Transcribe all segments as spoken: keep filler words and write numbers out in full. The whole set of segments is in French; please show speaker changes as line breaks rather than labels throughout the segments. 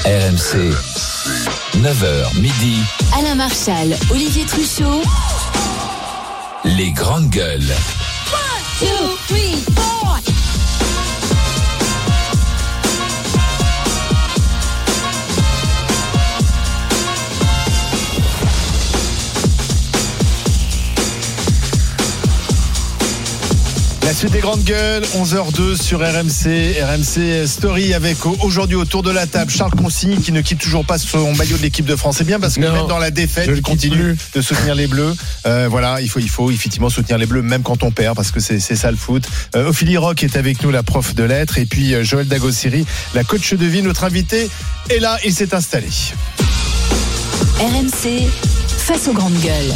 R M C, neuf heures midi.
Alain Marchal, Olivier Truchot.
Les grandes gueules.
one, two, three, four.
La suite des grandes gueules, onze heures deux sur R M C, R M C Story avec aujourd'hui autour de la table Charles Consigny qui ne quitte toujours pas son maillot de l'équipe de France. C'est bien parce que non, même dans la défaite, il continue de soutenir les Bleus. Euh, voilà, il faut, il faut effectivement soutenir les Bleus même quand on perd parce que c'est, c'est ça le foot. Euh, Ophélie Roch est avec nous, la prof de lettres, et puis euh, Joël Dagossiri, la coach de vie, notre invité. Et là, il s'est installé.
R M C, face aux grandes gueules.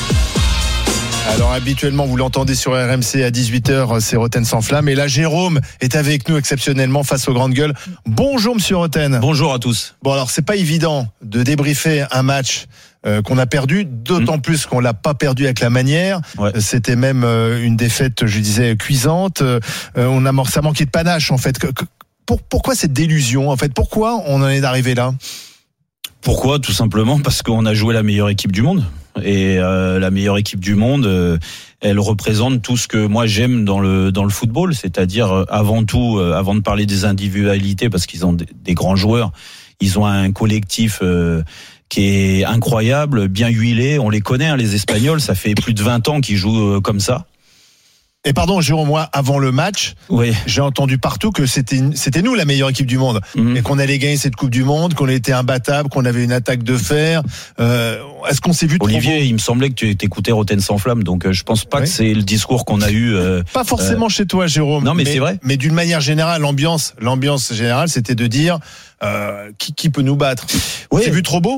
Alors habituellement vous l'entendez sur R M C à dix-huit heures, c'est Roten sans flamme, et là Jérôme est avec nous exceptionnellement face aux grandes gueules. Bonjour monsieur Roten.
Bonjour à tous.
Bon alors c'est pas évident de débriefer un match euh, qu'on a perdu, d'autant mmh. plus qu'on l'a pas perdu avec la manière. Ouais. C'était même euh, une défaite, je disais, cuisante. Euh, on a ça manquait de panache en fait. Que, que, pour, pourquoi cette délusion en fait? Pourquoi on en est arrivé là?
Pourquoi? Tout simplement parce qu'on a joué la meilleure équipe du monde. Et euh, la meilleure équipe du monde, euh, elle représente tout ce que moi j'aime dans le dans le football, c'est-à-dire euh, avant tout, euh, avant de parler des individualités, parce qu'ils ont des, des grands joueurs, ils ont un collectif euh, qui est incroyable, bien huilé. On les connaît, hein, les Espagnols, ça fait plus de vingt ans qu'ils jouent euh, comme ça.
Et pardon, Jérôme, moi, avant le match,
oui.
j'ai entendu partout que c'était, c'était nous la meilleure équipe du monde. Mmh. Et qu'on allait gagner cette Coupe du Monde, qu'on était imbattable, qu'on avait une attaque de fer. Euh, est-ce qu'on s'est vu trop
Olivier,
beau?
Il me semblait que tu écoutais Roten sans flamme, donc euh, je pense pas oui. que c'est le discours qu'on a eu. Euh,
pas forcément euh... chez toi, Jérôme.
Non, mais,
mais
c'est vrai.
Mais d'une manière générale, l'ambiance, l'ambiance générale, c'était de dire euh, qui, qui peut nous battre. Oui. On s'est vu trop beau?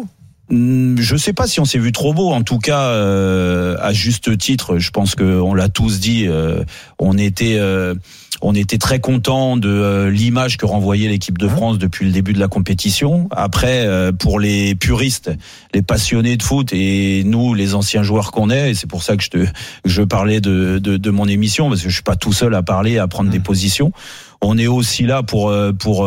Je sais pas si on s'est vu trop beau. En tout cas, euh, à juste titre, je pense que on l'a tous dit. Euh, on était, euh, on était très content de euh, l'image que renvoyait l'équipe de France depuis le début de la compétition. Après, euh, pour les puristes, les passionnés de foot et nous, les anciens joueurs qu'on est, et c'est pour ça que je te, je parlais de, de, de mon émission parce que je suis pas tout seul à parler, à prendre mmh. des positions. On est aussi là pour pour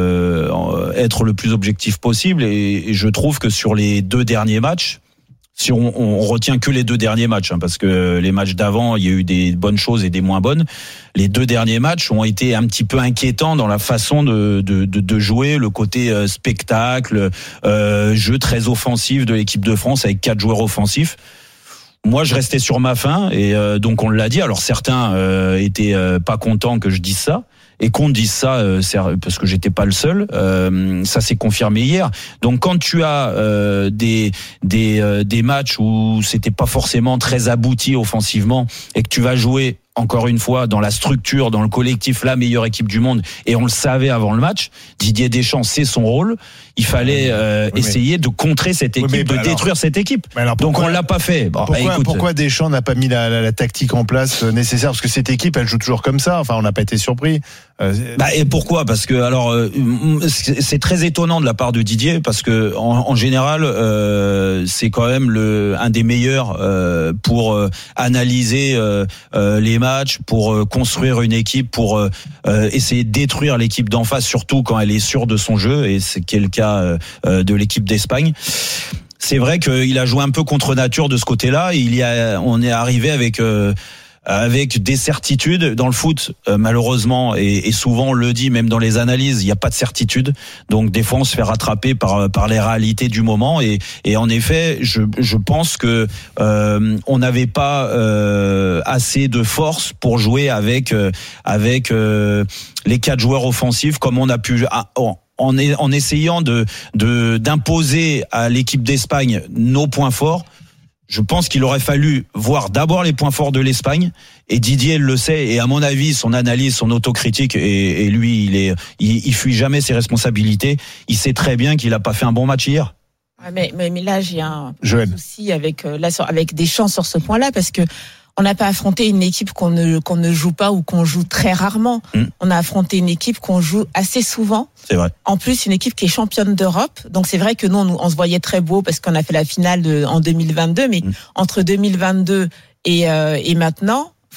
euh, être le plus objectif possible et, et je trouve que sur les deux derniers matchs, si on, on retient que les deux derniers matchs, hein, parce que les matchs d'avant, il y a eu des bonnes choses et des moins bonnes. Les deux derniers matchs ont été un petit peu inquiétants dans la façon de de, de, de jouer, le côté euh, spectacle, euh, jeu très offensif de l'équipe de France avec quatre joueurs offensifs. Moi, je restais sur ma faim et euh, donc on l'a dit. Alors certains euh, étaient euh, pas contents que je dise ça. Et qu'on dise ça, euh, c'est parce que j'étais pas le seul. Euh, ça s'est confirmé hier. Donc quand tu as euh, des des euh, des matchs où c'était pas forcément très abouti offensivement et que tu vas jouer encore une fois dans la structure, dans le collectif, la meilleure équipe du monde, et on le savait avant le match, Didier Deschamps, c'est son rôle. Il fallait euh, oui, essayer de contrer cette équipe, oui, de alors, détruire cette équipe.
Alors pourquoi,
donc on l'a pas fait. Bon,
pourquoi,
bah, écoute,
pourquoi Deschamps n'a pas mis la, la, la tactique en place nécessaire? Parce que cette équipe, elle joue toujours comme ça. Enfin, on n'a pas été surpris. Euh,
bah, et pourquoi? Parce que alors euh, c'est très étonnant de la part de Didier, parce que en, en général, euh, c'est quand même le un des meilleurs euh, pour euh, analyser euh, euh, les matchs, pour euh, construire une équipe, pour euh, euh, essayer de détruire l'équipe d'en face, surtout quand elle est sûre de son jeu, et c'est qui est le cas euh, de l'équipe d'Espagne. C'est vrai qu'il a joué un peu contre nature de ce côté-là. Il y a, on est arrivé avec euh, avec des certitudes dans le foot, euh, malheureusement, et, et souvent on le dit même dans les analyses, il n'y a pas de certitude. Donc des fois on se fait rattraper par par les réalités du moment, et et en effet, je je pense que euh, on n'avait pas euh, assez de force pour jouer avec euh, avec euh, les quatre joueurs offensifs comme on a pu. Ah, oh, en en essayant de de d'imposer à l'équipe d'Espagne nos points forts. Je pense qu'il aurait fallu voir d'abord les points forts de l'Espagne, et Didier le sait, et à mon avis son analyse, son autocritique, et, et lui il est il, il fuit jamais ses responsabilités. Il sait très bien qu'il a pas fait un bon match hier.
Ouais, mais, mais mais là j'ai un Joël. souci avec euh, là avec Deschamps sur ce point-là, parce que on n'a pas affronté une équipe qu'on ne qu'on ne joue pas ou qu'on joue très rarement. Mmh. On a affronté une équipe qu'on joue assez souvent.
C'est vrai.
En plus, une équipe qui est championne d'Europe. Donc c'est vrai que nous, on, on se voyait très beau parce qu'on a fait la finale de, en deux mille vingt-deux. Mais mmh. entre deux mille vingt-deux et, euh, et maintenant,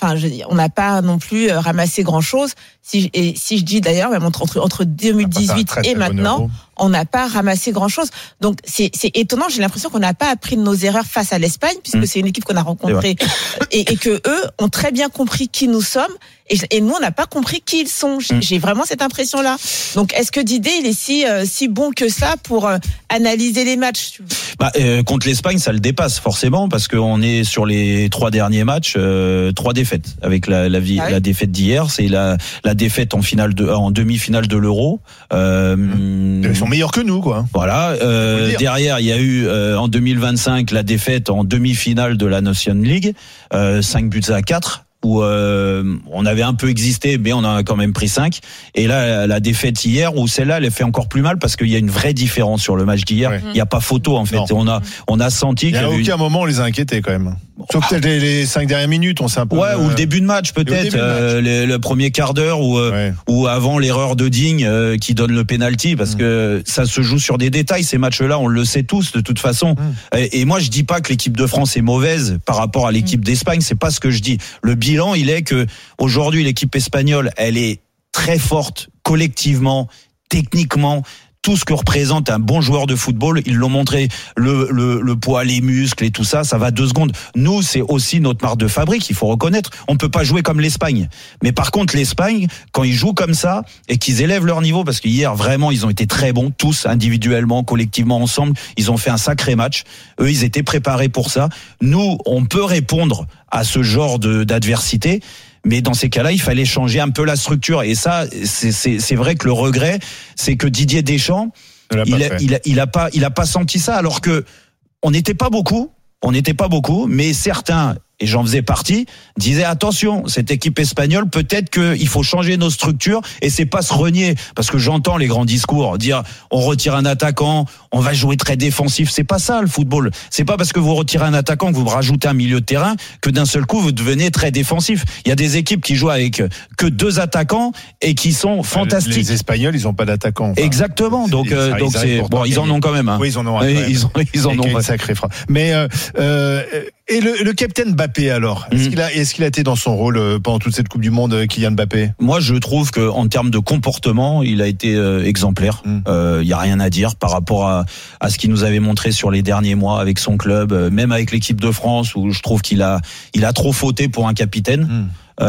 enfin, je, on n'a pas non plus ramassé grand chose. Si, et si je dis d'ailleurs, même entre, entre deux mille dix-huit et maintenant, on n'a pas ramassé grand chose. Donc, c'est, c'est étonnant. J'ai l'impression qu'on n'a pas appris de nos erreurs face à l'Espagne, puisque mmh. c'est une équipe qu'on a rencontrée et, et que eux ont très bien compris qui nous sommes. Et, et nous, on n'a pas compris qui ils sont. J'ai, mmh. j'ai vraiment cette impression-là. Donc, est-ce que Didier, il est si, euh, si bon que ça pour euh, analyser les matchs?
Bah, euh, contre l'Espagne, ça le dépasse forcément, parce qu'on est sur les trois derniers matchs, euh, trois défaites. Avec la, la, vie, ah oui. la défaite d'hier, c'est la, la défaite en finale de, en demi-finale de l'Euro. Euh,
mmh. Ils sont meilleurs que nous, quoi.
Voilà. Euh, derrière, il y a eu euh, en deux mille vingt-cinq la défaite en demi-finale de la Nation League, euh, cinq buts à quatre. Où euh, on avait un peu existé, mais on en a quand même pris cinq. Et là, la défaite hier, où celle-là, elle fait encore plus mal parce qu'il y a une vraie différence sur le match d'hier. Ouais. Il n'y a pas photo en fait. Non. On a, on a senti. Il
n'y a
aucun
une... moment on les a inquiétés quand même. Sauf peut-être les, les cinq dernières minutes, on s'est un peu.
Ouais, euh... ou le début de match peut-être, euh, le, le premier quart d'heure ou euh, ouais. ou avant l'erreur de Digne euh, qui donne le penalty, parce mmh. que ça se joue sur des détails. Ces matchs-là, on le sait tous de toute façon. Mmh. Et, et moi, je dis pas que l'équipe de France est mauvaise par rapport à l'équipe mmh. d'Espagne. C'est pas ce que je dis. Le bilan, il est que aujourd'hui, l'équipe espagnole, elle est très forte collectivement, techniquement. Tout ce que représente un bon joueur de football, ils l'ont montré, le, le, le poids, les muscles et tout ça, ça va deux secondes. Nous, c'est aussi notre marque de fabrique, il faut reconnaître. On peut pas jouer comme l'Espagne. Mais par contre, l'Espagne, quand ils jouent comme ça et qu'ils élèvent leur niveau, parce qu'hier, vraiment, ils ont été très bons, tous individuellement, collectivement, ensemble, ils ont fait un sacré match. Eux, ils étaient préparés pour ça. Nous, on peut répondre à ce genre de, d'adversité. Mais dans ces cas-là, il fallait changer un peu la structure. Et ça, c'est, c'est, c'est vrai que le regret, c'est que Didier Deschamps, il a, il a, il a pas, il a pas senti ça, alors que on n'était pas beaucoup, on n'était pas beaucoup, mais certains, et j'en faisais partie, disaient attention, cette équipe espagnole, peut-être qu'il faut changer nos structures, et c'est pas se renier, parce que j'entends les grands discours, dire on retire un attaquant, on va jouer très défensif. C'est pas ça le football. C'est pas parce que vous retirez un attaquant que vous rajoutez un milieu de terrain que d'un seul coup vous devenez très défensif. Il y a des équipes qui jouent avec que deux attaquants et qui sont fantastiques.
Les Espagnols, ils ont pas d'attaquants. Enfin,
exactement. Donc, ils, euh, donc c'est bon, ils en ont quand même. Hein.
Oui, ils en ont. Un,
ils, ont, ils en ont
une sacrée frappe. Mais euh, euh, et le, le capitaine Mbappé alors, est-ce mmh. qu'il a, est-ce qu'il a été dans son rôle pendant toute cette Coupe du Monde, Kylian Mbappé?
Moi, je trouve que en termes de comportement, il a été euh, exemplaire. Il mmh. euh, y a rien à dire par rapport à à ce qu'il nous avait montré sur les derniers mois avec son club, euh, même avec l'équipe de France, où je trouve qu'il a il a trop fauté pour un capitaine. Mmh.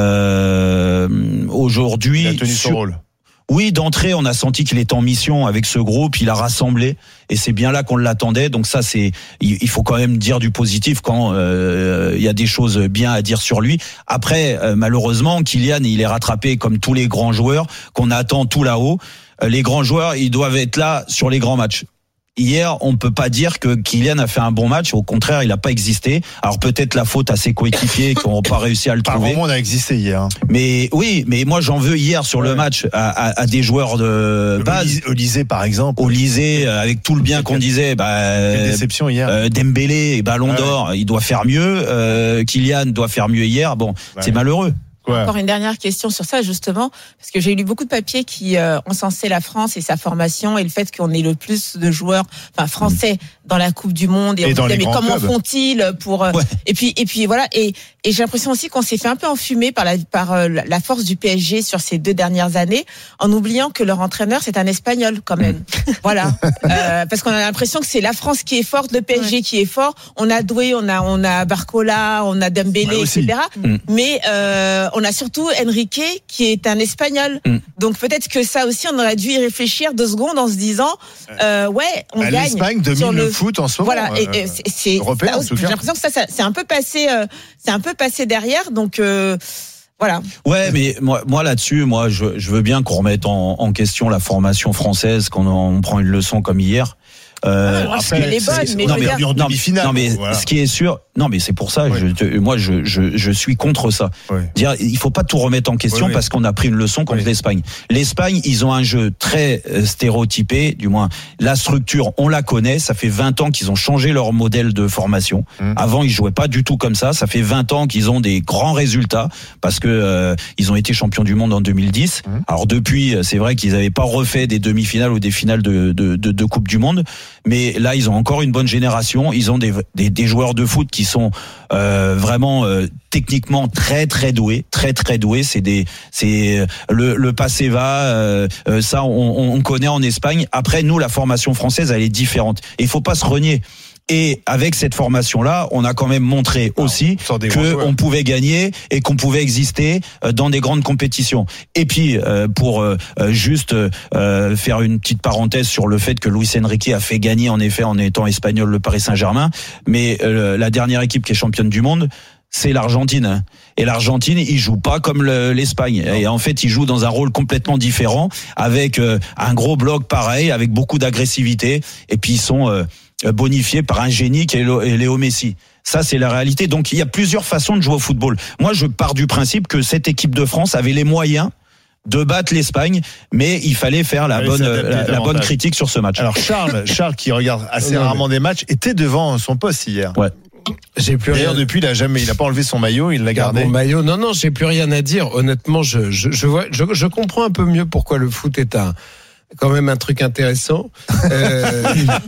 Euh, aujourd'hui,
il a tenu son sur... rôle.
Oui, d'entrée, on a senti qu'il était en mission avec ce groupe, il a rassemblé, et c'est bien là qu'on l'attendait. Donc ça, c'est, il faut quand même dire du positif quand euh, il y a des choses bien à dire sur lui. Après, euh, malheureusement, Kylian, il est rattrapé comme tous les grands joueurs qu'on attend tout là-haut. Euh, les grands joueurs, ils doivent être là sur les grands matchs. Hier, on peut pas dire que Kylian a fait un bon match. Au contraire, il n'a pas existé. Alors peut-être la faute à ses coéquipiers qui n'ont pas réussi à le
pas
trouver.
Vraiment, on a existé hier.
Mais oui, mais moi j'en veux hier sur ouais. le match à, à, à des joueurs de base.
Olysée par exemple.
Olysée, avec tout le bien qu'on disait. Bah,
Quelle déception hier.
Euh, Dembélé, Ballon d'Or, ouais. il doit faire mieux. Euh, Kylian doit faire mieux hier. Bon, ouais. c'est malheureux.
Ouais. Encore une dernière question sur ça, justement, parce que j'ai lu beaucoup de papiers qui euh, encensaient la France et sa formation et le fait qu'on ait le plus de joueurs, enfin français, dans la Coupe du Monde. Et, et on
dans
disait,
les
mais comment
clubs.
font-ils pour euh, ouais. Et puis et puis voilà. Et, et j'ai l'impression aussi qu'on s'est fait un peu enfumer par la par euh, la force du P S G sur ces deux dernières années, en oubliant que leur entraîneur c'est un Espagnol quand même. Voilà, euh, parce qu'on a l'impression que c'est la France qui est forte, le P S G ouais. qui est fort. On a Doué, on a on a Barcola, on a Dembélé, ouais, et cetera. Mm. Mais euh, on a surtout Enrique qui est un Espagnol. Mm. Donc peut-être que ça aussi on aurait dû y réfléchir deux secondes en se disant euh, ouais on bah, gagne.
L'Espagne domine le foot en ce moment.
Voilà, et, et c'est, c'est
européen,
ça, j'ai l'impression que ça, ça c'est un peu passé euh, c'est un peu passé derrière, donc euh, voilà.
Ouais, mais moi, moi là-dessus, moi, je, je veux bien qu'on remette en, en question la formation française, qu'on on prend une leçon comme hier.
Euh, ah, après, elle est bonne, mais
non, mais,
dire...
non, mais, non, mais voilà. Ce qui est sûr, non, mais c'est pour ça, oui. je, moi, je, je, je suis contre ça. Oui. Dire, il faut pas tout remettre en question oui, oui. parce qu'on a pris une leçon contre oui. l'Espagne. L'Espagne, ils ont un jeu très stéréotypé, du moins, la structure, on la connaît. Ça fait vingt ans qu'ils ont changé leur modèle de formation. Hum. Avant, ils jouaient pas du tout comme ça. Ça fait vingt ans qu'ils ont des grands résultats parce que euh, ils ont été champions du monde en deux mille dix. Hum. Alors depuis, c'est vrai qu'ils avaient pas refait des demi-finales ou des finales de, de, de, de Coupe du Monde. mais là ils ont encore une bonne génération. Ils ont des des, des joueurs de foot qui sont euh, vraiment euh, techniquement très très doués, très très doués. C'est des c'est le le passé va euh, ça on, on connaît en Espagne. Après nous la formation française elle est différente. Et il faut pas se renier. Et avec cette formation-là, on a quand même montré aussi qu'on pouvait gagner et qu'on pouvait exister dans des grandes compétitions. Et puis, euh, pour euh, juste euh, faire une petite parenthèse sur le fait que Luis Enrique a fait gagner, en effet, en étant espagnol, le Paris Saint-Germain, mais euh, la dernière équipe qui est championne du monde, c'est l'Argentine. Et l'Argentine, il joue pas comme le, l'Espagne. Et en fait, il joue dans un rôle complètement différent, avec euh, un gros bloc pareil, avec beaucoup d'agressivité. Et puis, ils sont... Euh, bonifié par un génie qui est Léo Messi. Ça, c'est la réalité. Donc, il y a plusieurs façons de jouer au football. Moi, je pars du principe que cette équipe de France avait les moyens de battre l'Espagne, mais il fallait faire la, bonne, la, la bonne critique sur ce match.
Alors, Charles, Charles qui regarde assez non, rarement mais... des matchs, était devant son poste hier.
Ouais.
J'ai plus D'ailleurs, rien. Depuis, il a jamais, il a pas enlevé son maillot, il l'a gardé.
Mon maillot, non, non, j'ai plus rien à dire. Honnêtement, je, je, je vois, je, je comprends un peu mieux pourquoi le foot est un, quand même un truc intéressant. Euh...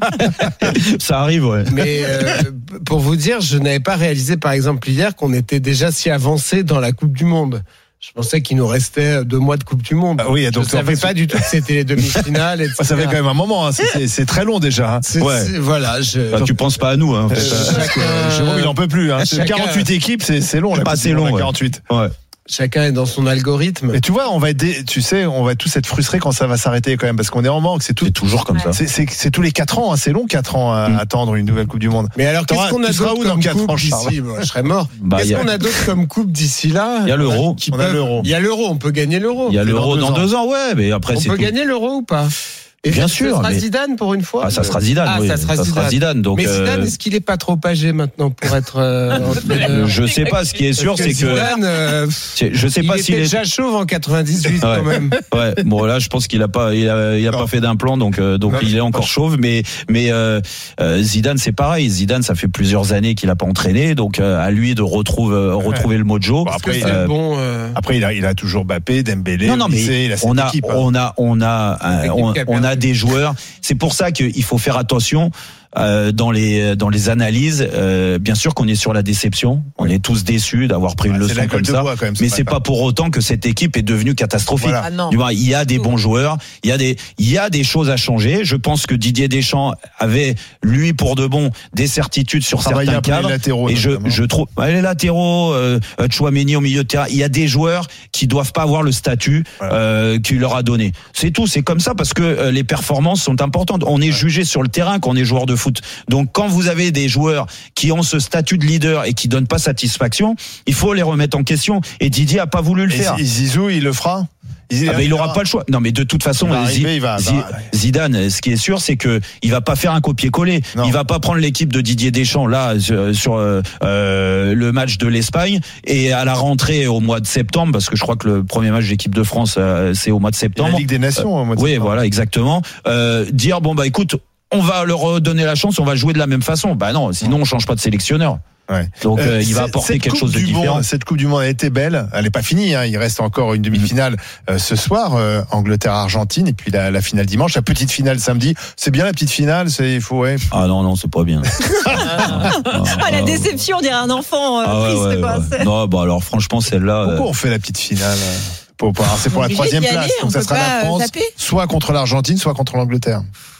Ça arrive, ouais.
Mais euh, pour vous dire, je n'avais pas réalisé, par exemple, hier, qu'on était déjà si avancé dans la Coupe du Monde. Je pensais qu'il nous restait deux mois de Coupe du Monde.
Ah oui, donc
je ne savais pas du tout que c'était les demi-finales. Et
ça fait quand même un moment. Hein. C'est, c'est très long déjà. Hein.
C'est,
ouais.
c'est, voilà. Je...
Bah, tu penses pas à nous. Hein,
euh, chacun...
Jérôme, il en peut plus. Hein.
Chacun...
quarante-huit équipes, c'est, c'est long.
C'est pas assez long.
quarante-huit.
Ouais.
Chacun est dans son algorithme.
Et tu vois, on va être, dé... tu sais, on va tous être frustrés quand ça va s'arrêter quand même, parce qu'on est en manque. C'est, tout...
c'est toujours comme
ouais.
ça.
C'est, c'est, c'est tous les quatre ans. Hein. C'est long, quatre ans à mmh. attendre une nouvelle Coupe du Monde.
Mais alors, qu'est-ce qu'on a d'autre comme coupe
ans,
d'ici moi, je serais mort. Bah, qu'est-ce a... qu'on a d'autre comme coupe d'ici là?
Il y a l'euro.
On a l'euro.
Il y a l'euro. On peut gagner l'euro.
Il y a l'euro dans deux ans. Ouais, mais après,
on
c'est
peut
tout.
gagner l'euro ou pas? Et
bien sûr.
Ça sera
mais...
Zidane pour une fois.
Ah, ça sera Zidane.
Ah,
oui.
ça sera
ça
Zidane.
Sera Zidane donc,
mais Zidane,
euh...
est-ce qu'il est pas trop âgé maintenant pour être euh, entraîneur?
Je sais pas. Ce qui est sûr,
que
c'est que
Zidane, euh,
je sais pas
il
s'il
était
est
déjà chauve en quatre-vingt-dix-huit
ouais.
quand même.
Ouais. Bon là, je pense qu'il a pas, il a, il a pas fait d'implant, donc euh, donc non, il est encore chauve. Mais mais euh, euh, Zidane, c'est pareil. Zidane, ça fait plusieurs années qu'il a pas entraîné, donc euh, à lui de retrouver euh, retrouver ouais. le mojo.
Bon, après, il euh, bon, euh... après il a il a toujours Mbappé, Dembélé.
Non non mais
lycée, il a
on, a,
équipe,
on a on a on a on, on a des joueurs. C'est pour ça que il faut faire attention euh, dans les dans les analyses. Euh, bien sûr qu'on est sur la déception, on est tous déçus d'avoir pris ouais, une leçon comme ça. Bois, même, mais c'est pas, pas pour autant que cette équipe est devenue catastrophique. Voilà. Ah du moins, il y a des bons joueurs, il y a des il y a des choses à changer. Je pense que Didier Deschamps avait lui pour de bon des certitudes sur Travailler certains cadres. Les latéraux, et je je trouve les latéraux, euh, Tchouaméni au milieu de terrain, il y a des joueurs qui doivent pas avoir le statut voilà. euh, qu'il leur a donné. C'est tout, c'est comme ça parce que euh, les performances sont importantes. On est ouais. jugé sur le terrain quand on est joueur de foot. Donc quand vous avez des joueurs qui ont ce statut de leader et qui donnent pas satisfaction, il faut les remettre en question. Et Didier a pas voulu le et faire.
Et Zizou, il le fera.
Il, ah ben, il aura pas le choix. Non mais de toute façon,
il arriver, il va,
Z- va. Zidane, ce qui est sûr, c'est que il va pas faire un copier-coller. Non. Il va pas prendre l'équipe de Didier Deschamps là sur, sur euh, le match de l'Espagne et à la rentrée au mois de septembre, parce que je crois que le premier match d'équipe de France euh, c'est au mois de septembre.
Et la Ligue des Nations.
Euh,
au mois de
oui,
septembre.
voilà, exactement. Euh, dire bon bah écoute, on va leur donner la chance, on va jouer de la même façon. Bah non, sinon on change pas de sélectionneur.
Ouais.
Donc euh, il va apporter quelque chose de différent.
Monde, cette Coupe du Monde a été belle. Elle n'est pas finie. Hein. Il reste encore une demi-finale euh, ce soir, euh, Angleterre-Argentine, et puis la, la finale dimanche, la petite finale samedi. C'est bien la petite finale. C'est il faut. Ouais.
Ah non non, c'est pas bien.
ah, ah, la déception, on dirait un enfant euh, ah, ouais, triste.
Ouais,
quoi.
Ouais. Non, bah alors franchement celle-là.
Pourquoi
euh...
on fait la petite finale pour, pour, alors, c'est pour la troisième place.
Aller,
donc ça sera la France, zapper. soit contre l'Argentine, soit contre l'Angleterre.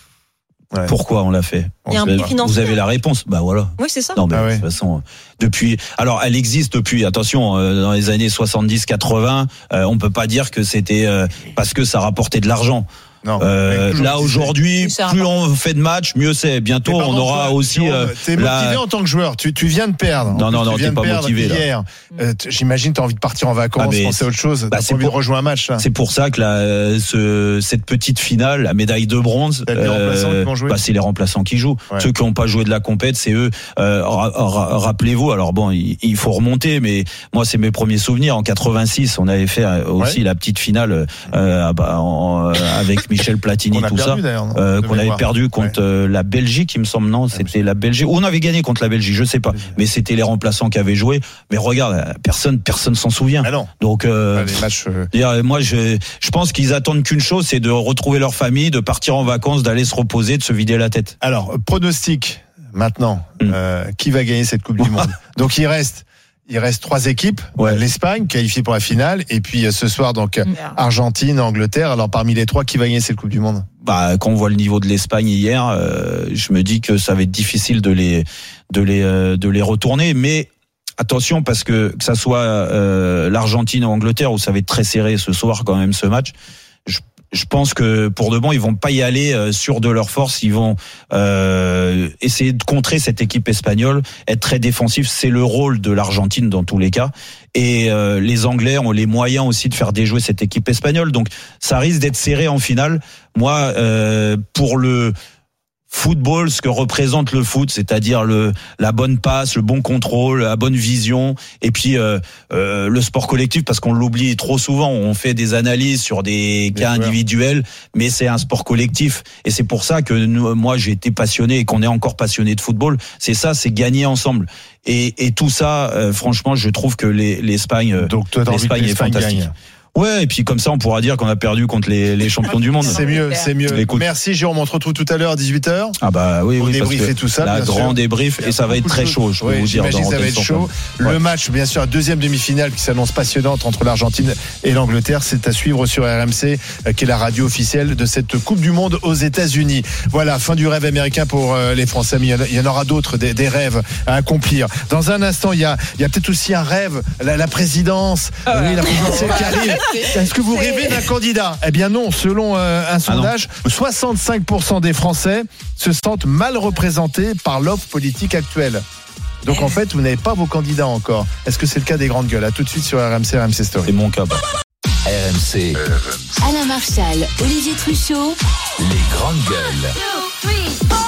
Ouais. Pourquoi on l'a fait?
Il y a un prix financier.
Vous avez la réponse. Bah voilà.
Oui, c'est ça.
Non, mais
ah
de
ouais.
toute façon, depuis. Alors, elle existe depuis. Attention, euh, dans les années soixante-dix quatre-vingts, euh, on peut pas dire que c'était euh, parce que ça rapportait de l'argent. Non, euh, là aujourd'hui, plus on fait de matchs, mieux c'est. Bientôt, on aura toi, aussi. Euh,
t'es motivé la... en tant que joueur. Tu, tu viens de perdre.
Non, non, non, t'es pas motivé
hier. Euh, j'imagine t'as envie de partir en vacances, ah, penser à autre chose. Bah, t'as envie pour... de rejoindre un match. Là.
C'est pour ça que la, ce, cette petite finale, la médaille de bronze, euh, bah, c'est les remplaçants qui jouent. Ouais. Ceux qui n'ont pas joué de la compète, c'est eux. Euh, ra- ra- rappelez-vous. Alors bon, il, il faut remonter, mais moi, c'est mes premiers souvenirs. En quatre-vingt-six, on avait fait aussi ouais. la petite finale euh, bah, en, avec Michel Platini,
qu'on a
tout
perdu,
ça,
d'ailleurs,
euh, qu'on avait perdu contre ouais. euh, la Belgique, il me semble, non, c'était la Belgique. Ou on avait gagné contre la Belgique, je sais pas. Mais c'était les remplaçants qui avaient joué. Mais regarde, personne, personne s'en souvient.
Ah non.
Donc, euh,
les matchs, euh...
moi, je, je pense qu'ils attendent qu'une chose, c'est de retrouver leur famille, de partir en vacances, d'aller se reposer, de se vider la tête.
Alors, pronostic. Maintenant, mmh. euh, qui va gagner cette Coupe du Monde? Donc il reste, il reste trois équipes. Ouais. L'Espagne qualifiée pour la finale, et puis ce soir donc mmh. Argentine, Angleterre. Alors parmi les trois, qui va gagner cette Coupe du Monde?
Bah, quand on voit le niveau de l'Espagne hier, euh, je me dis que ça va être difficile de les, de les, euh, de les retourner. Mais attention, parce que que ça soit euh, l'Argentine ou l'Angleterre, où ça va être très serré ce soir quand même ce match. Je Je pense que pour de bon, ils vont pas y aller euh, sûrs de leur force. Ils vont euh, essayer de contrer cette équipe espagnole, être très défensif. C'est le rôle de l'Argentine dans tous les cas. Et euh, les Anglais ont les moyens aussi de faire déjouer cette équipe espagnole. Donc ça risque d'être serré en finale. Moi, euh, pour le football, ce que représente le foot, c'est-à-dire le la bonne passe, le bon contrôle, la bonne vision, et puis euh, euh, le sport collectif, parce qu'on l'oublie trop souvent. On fait des analyses sur des cas individuels, mais c'est un sport collectif, et c'est pour ça que nous, moi j'ai été passionné et qu'on est encore passionné de football. C'est ça, c'est gagner ensemble. Et, et tout ça, euh, franchement, je trouve que les, l'Espagne,
donc toi,
l'Espagne est fantastique. Gagne. Ouais, et puis comme ça, on pourra dire qu'on a perdu contre les, les champions du monde.
C'est mieux, c'est mieux. Écoute. Merci Jérôme, on se retrouve tout à l'heure à dix-huit heures.
Ah bah oui,
on
oui,
débrief
parce que
et tout ça.
La grand débrief, et ça va être très chaud, je peux
oui,
vous dire.
J'imagine ça va être chaud. Le ouais. match, bien sûr, deuxième demi-finale qui s'annonce passionnante entre l'Argentine et l'Angleterre, c'est à suivre sur R M C, qui est la radio officielle de cette Coupe du Monde aux États-Unis. Voilà, fin du rêve américain pour les Français. Mais il y en aura d'autres, des, des rêves à accomplir. Dans un instant, il y a, il y a peut-être aussi un rêve, la, la présidence, ah ouais. oui, la présidentielle qui arrive. Est-ce que vous rêvez d'un candidat? Eh bien non, selon euh, un sondage, ah soixante-cinq pour cent des Français se sentent mal représentés par l'offre politique actuelle. Donc en fait, vous n'avez pas vos candidats encore. Est-ce que c'est le cas des grandes gueules? À tout de suite sur R M C, R M C Story.
C'est mon cas. Bah.
R M C.
Alain Marchal, Olivier Truchot.
Les grandes gueules. Two, three, four.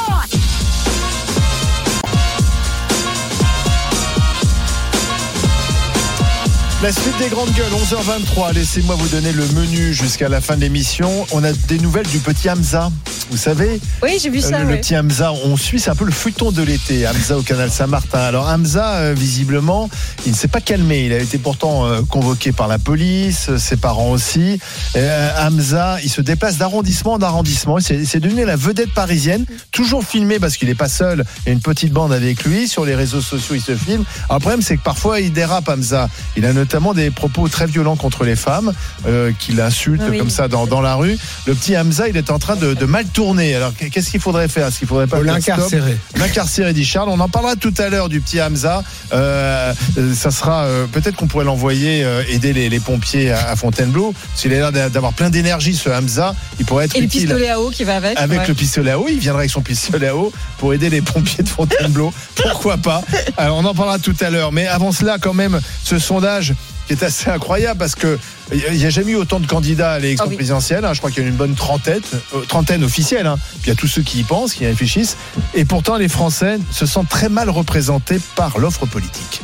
La suite des grandes gueules, onze heures vingt-trois. Laissez-moi vous donner le menu jusqu'à la fin de l'émission. On a des nouvelles du petit Hamza. Vous savez?
Oui, j'ai vu ça.
Le,
oui.
le petit Hamza, on suit, c'est un peu le feuilleton de l'été. Hamza au canal Saint-Martin. Alors Hamza, euh, visiblement, il ne s'est pas calmé. Il a été pourtant euh, convoqué par la police, ses parents aussi. Euh, Hamza, il se déplace d'arrondissement en arrondissement. C'est, c'est devenu la vedette parisienne. Toujours filmé parce qu'il n'est pas seul. Il y a une petite bande avec lui. Sur les réseaux sociaux, il se filme. Alors, le problème, c'est que parfois, il dérape, Hamza. Il a notamment des propos très violents contre les femmes, euh, qu'il insulte oui. comme ça dans, dans la rue. Le petit Hamza, il est en train de, de mal tourner. Alors qu'est-ce qu'il faudrait faire? Est-ce qu'il faudrait pas
l'incarcérer?
L'incarcérer, dit Charles. On en parlera tout à l'heure du petit Hamza. Euh, ça sera euh, peut-être qu'on pourrait l'envoyer euh, aider les, les pompiers à, à Fontainebleau. S'il a l'air d'avoir plein d'énergie, ce Hamza, il pourrait être
et
utile.
Et le pistolet à eau qui va avec.
Avec
ouais.
le pistolet à eau, il viendrait avec son pistolet à eau pour aider les pompiers de Fontainebleau. Pourquoi pas? Alors on en parlera tout à l'heure. Mais avant cela, quand même, ce sondage qui est assez incroyable parce que il n'y a jamais eu autant de candidats à l'élection oh oui. présidentielle. Hein. Je crois qu'il y a une bonne trentaine, euh, trentaine officielle. Hein. Puis il y a tous ceux qui y pensent, qui y réfléchissent. Et pourtant, les Français se sentent très mal représentés par l'offre politique.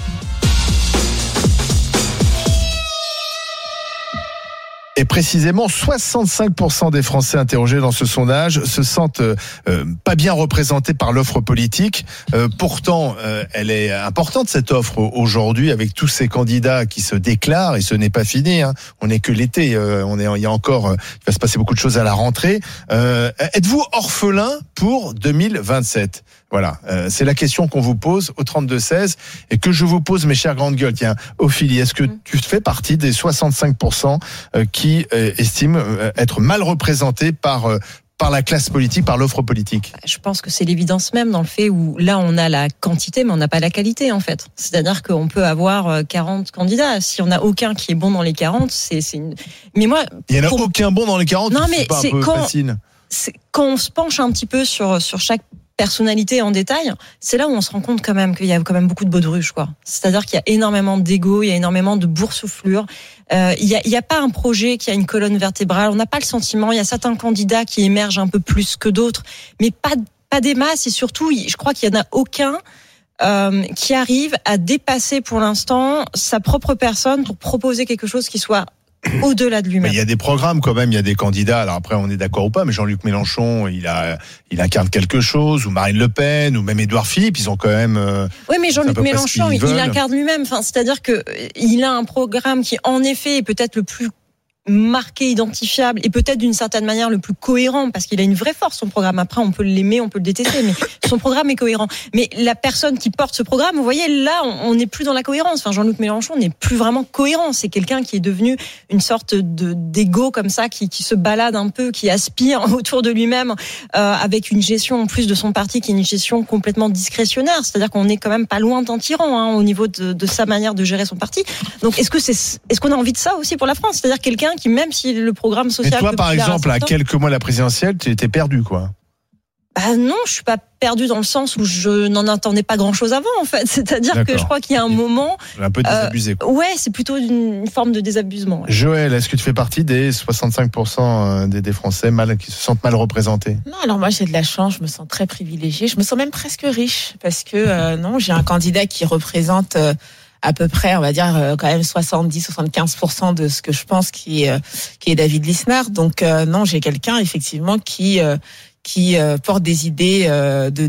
Et précisément, soixante-cinq pour cent des Français interrogés dans ce sondage se sentent euh, pas bien représentés par l'offre politique. Euh, pourtant, euh, elle est importante cette offre aujourd'hui avec tous ces candidats qui se déclarent et ce n'est pas fini. Hein. On n'est que l'été. Euh, on est, il y a encore, euh, il va se passer beaucoup de choses à la rentrée. Euh, êtes-vous orphelin pour deux mille vingt-sept? Voilà, euh, c'est la question qu'on vous pose au trente-deux seize et que je vous pose, mes chères grandes gueules. Tiens, Ophélie, est-ce que tu fais partie des soixante-cinq pour cent qui euh, estiment être mal représentés par euh, par la classe politique, par l'offre politique?
Je pense que c'est l'évidence même dans le fait où là on a la quantité mais on n'a pas la qualité en fait. C'est-à-dire qu'on peut avoir quarante candidats. Si on n'a aucun qui est bon dans les quarante, c'est, c'est une... Mais moi...
Il n'y en a
pour...
aucun bon dans les quarante?
Non mais
c'est, pas
c'est,
un peu
quand...
facile.
c'est quand on se penche un petit peu sur, sur chaque personnalité en détail, c'est là où on se rend compte quand même qu'il y a quand même beaucoup de baudruches, quoi. C'est-à-dire qu'il y a énormément d'égo, il y a énormément de boursouflure. Euh, il y a, il y a pas un projet qui a une colonne vertébrale. On n'a pas le sentiment. Il y a certains candidats qui émergent un peu plus que d'autres, mais pas pas des masses. Et surtout, je crois qu'il y en a aucun euh, qui arrive à dépasser pour l'instant sa propre personne pour proposer quelque chose qui soit au-delà de lui-même.
Mais il y a des programmes quand même, il y a des candidats. Alors après, on est d'accord ou pas, mais Jean-Luc Mélenchon, il a, il incarne quelque chose, ou Marine Le Pen, ou même Édouard Philippe, ils ont quand même. Euh,
oui, mais Jean-Luc Mélenchon, il, il incarne lui-même. Enfin, c'est-à-dire que il a un programme qui, en effet, est peut-être le plus marqué, identifiable et peut-être d'une certaine manière le plus cohérent parce qu'il a une vraie force son programme. Après on peut l'aimer, on peut le détester, mais son programme est cohérent. Mais la personne qui porte ce programme, vous voyez là on n'est plus dans la cohérence. Enfin Jean-Luc Mélenchon n'est plus vraiment cohérent. C'est quelqu'un qui est devenu une sorte de d'égo comme ça, qui, qui se balade un peu, qui aspire autour de lui-même euh, avec une gestion en plus de son parti qui est une gestion complètement discrétionnaire. C'est-à-dire qu'on est quand même pas loin d'un tyran hein, au niveau de, de sa manière de gérer son parti. Donc est-ce que c'est est-ce qu'on a envie de ça aussi pour la France? C'est-à-dire quelqu'un qui, même si le programme social...
Et toi, par exemple, à quelques mois de la présidentielle, tu étais perdu, quoi.
Bah non, je suis pas perdu dans le sens où je n'en attendais pas grand-chose avant, en fait. C'est-à-dire D'accord. que je crois qu'il y a un moment...
Un peu désabusé, quoi.
Euh, ouais, c'est plutôt une forme de désabusement. Ouais.
Joël, est-ce que tu fais partie des soixante-cinq pour cent des, des Français mal, qui se sentent mal représentés?
Non, alors moi, j'ai de la chance, je me sens très privilégiée. Je me sens même presque riche, parce que, euh, non, j'ai un candidat qui représente... Euh, à peu près, on va dire euh, quand même soixante-dix à soixante-quinze pour cent de ce que je pense qui est euh, qui est David Lisnard. Donc euh, non, j'ai quelqu'un effectivement qui euh, qui euh, porte des idées euh, de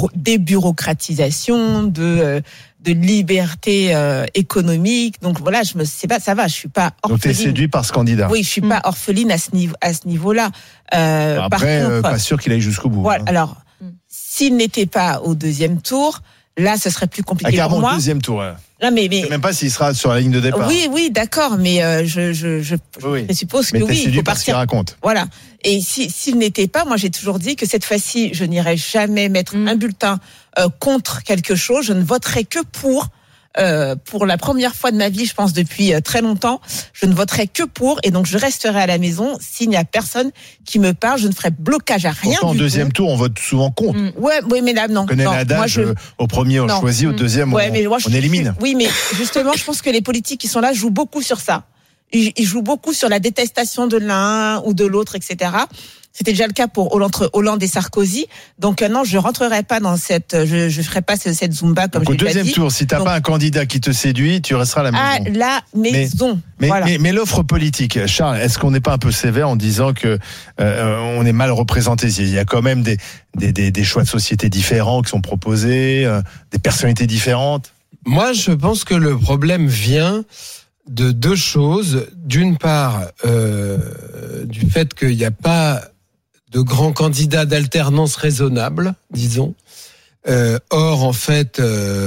débureaucratisation, de euh, de liberté euh, économique. Donc voilà, je me sais pas, ça va, je suis pas orpheline.
Donc t'es séduit par ce candidat.
Oui, je suis mmh. pas orpheline à ce niveau à ce niveau-là.
Euh, Après, par contre, euh, pas sûr qu'il aille jusqu'au bout.
Voilà.
Hein.
Alors, mmh. s'il n'était pas au deuxième tour, là, ce serait plus compliqué
ah,
pour moi.
Au deuxième tour. Ouais.
Non, mais, mais...
Je sais même pas s'il sera sur la ligne de départ.
Oui, oui, d'accord, mais euh, je, je, je, oui. je suppose
mais
que oui,
il faut
partir.
Ce qu'il raconte.
Voilà. Et si s'il n'était pas, moi j'ai toujours dit que cette fois-ci, je n'irai jamais mettre mmh. un bulletin euh, contre quelque chose. Je ne voterai que pour. Euh, pour la première fois de ma vie, je pense depuis euh, très longtemps, je ne voterai que pour, et donc je resterai à la maison. S'il n'y a personne qui me parle, je ne ferai blocage à rien.
Pourtant,
du
au deuxième
tout.
tour, on vote souvent contre.
Mmh. Ouais, oui, mais là non.
On connaît
non,
l'adage.
Je...
Au premier, on non. choisit. Au deuxième, ouais, on, mais moi, on élimine.
Oui, mais justement, je pense que les politiques qui sont là jouent beaucoup sur ça. Ils, ils jouent beaucoup sur la détestation de l'un ou de l'autre, et cetera. C'était déjà le cas pour Hollande, Hollande et Sarkozy. Donc euh, non, je rentrerai pas dans cette, je je ferai pas cette zumba comme
Donc,
je l'ai dit.
Au deuxième tour, si t'as Donc, pas un candidat qui te séduit, tu resteras à la maison.
À la maison.
Mais
voilà.
mais, mais, mais l'offre politique, Charles, est-ce qu'on n'est pas un peu sévère en disant que euh, on est mal représenté? Il y a quand même des des des, des choix de société différents qui sont proposés, euh, des personnalités différentes.
Moi, je pense que le problème vient de deux choses. D'une part, euh, du fait qu'il n'y a pas de grands candidats d'alternance raisonnable, disons. Euh, or, en fait,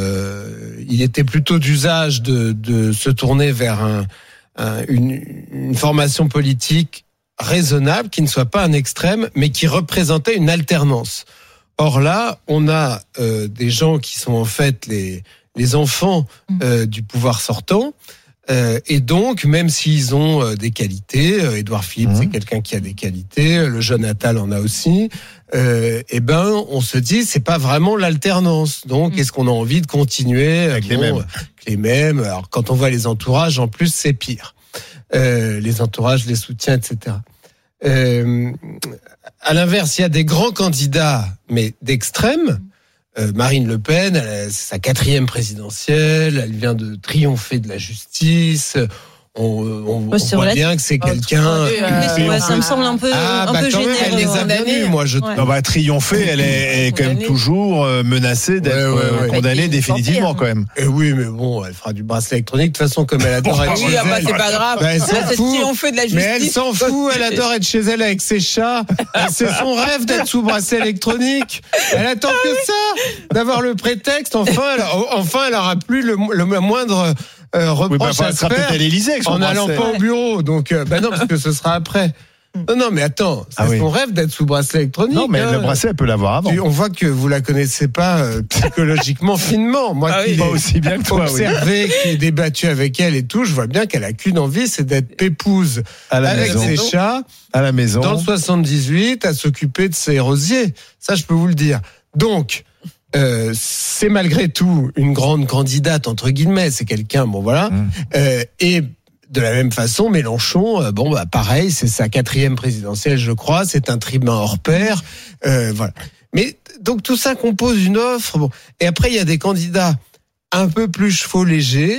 euh, il était plutôt d'usage de, de se tourner vers un, un, une, une formation politique raisonnable, qui ne soit pas un extrême, mais qui représentait une alternance. Or là, on a euh, des gens qui sont en fait les, les enfants euh, du pouvoir sortant. Euh, et donc, même s'ils ont euh, des qualités, euh, Édouard Philippe, mmh. c'est quelqu'un qui a des qualités, le jeune Attal en a aussi, euh, et ben, on se dit, c'est pas vraiment l'alternance. Donc, mmh. est-ce qu'on a envie de continuer
avec
bon,
les mêmes?
Les mêmes. Alors, quand on voit les entourages, en plus, c'est pire. Euh, les entourages, les soutiens, et cetera. Euh, à l'inverse, il y a des grands candidats, mais d'extrême. Euh, Marine Le Pen, elle, c'est sa quatrième présidentielle, elle vient de triompher de la justice. On, on, on voit vrai. bien que c'est quelqu'un.
Euh, euh, ouais, ça me semble un peu,
ah,
un
bah,
peu généreux.
Elle les a bien eus, moi. Je...
Ouais.
Non, bah, triompher, elle est, est quand même toujours menacée d'être ouais, ouais, ouais. condamnée définitivement, quand même.
Et oui, mais bon, elle fera du bracelet électronique. De toute façon, comme elle adore
bon,
être
oui,
chez
bah,
elle.
C'est pas grave.
Bah, elle s'en
Là,
fout.
De la justice.
Mais elle s'en fout. Elle adore être chez elle avec ses chats. C'est son rêve d'être sous bracelet électronique. Elle attend que ça, d'avoir le prétexte. Enfin, elle, enfin, elle aura plus le, le moindre. Euh, reproche
oui, bah,
à se faire
à l'Élysée
en n'allant pas au bureau. Donc, euh, bah non, parce que ce sera après. Non, non, mais attends, c'est ah oui. son rêve d'être sous bracelet électronique.
Non, mais euh, le bracelet, elle peut l'avoir avant.
On voit que vous la connaissez pas euh, psychologiquement finement. Moi,
ah
qui
oui,
l'ai
aussi bien que toi,
observé, oui. qui ai débattu avec elle et tout, je vois bien qu'elle a qu'une envie, c'est d'être pépouse à la avec maison. ses chats,
à la maison,
dans le soixante-dix-huit, à s'occuper de ses rosiers. Ça, je peux vous le dire. Donc. Euh, c'est malgré tout une grande candidate entre guillemets, c'est quelqu'un, bon voilà, mmh. euh, et de la même façon, Mélenchon, euh, bon bah pareil, c'est sa quatrième présidentielle, je crois, c'est un tribun hors pair, euh, voilà. Mais donc tout ça compose une offre. Bon, et après il y a des candidats un peu plus chevaux légers,